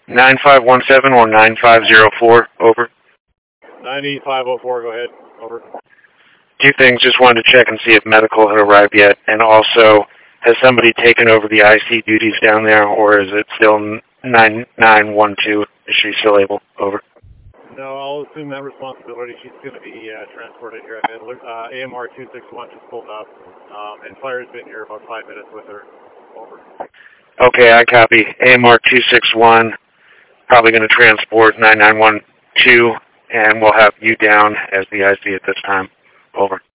9517 or 9504, over. 9504, go ahead, over. Two things, just wanted to check and see if medical had arrived yet, and also, has somebody taken over the IC duties down there, or is it still 9912? Is she still able? Over. No, I'll assume that responsibility. She's going to be transported here at Midler. AMR 261 just pulled up, and Fire's been here about 5 minutes with her. Over. Okay, I copy. AMR 261, probably going to transport 9912, and we'll have you down as the IC at this time. Over.